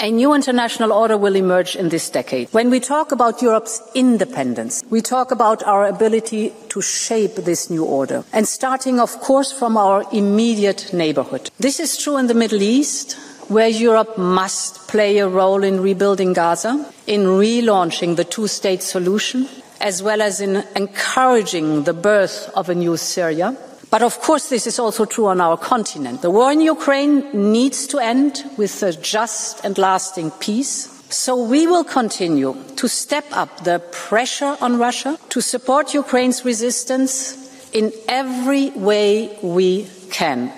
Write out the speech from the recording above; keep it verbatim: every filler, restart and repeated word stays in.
A new international order will emerge in this decade. When we talk about Europe's independence, we talk about our ability to shape this new order, and starting, of course, from our immediate neighbourhood. This is true in the Middle East, where Europe must play a role in rebuilding Gaza, in relaunching the two-state solution, as well as in encouraging the birth of a new Syria. But of course, this is also true on our continent. The war in Ukraine needs to end with a just and lasting peace. So we will continue to step up the pressure on Russia to support Ukraine's resistance in every way we can.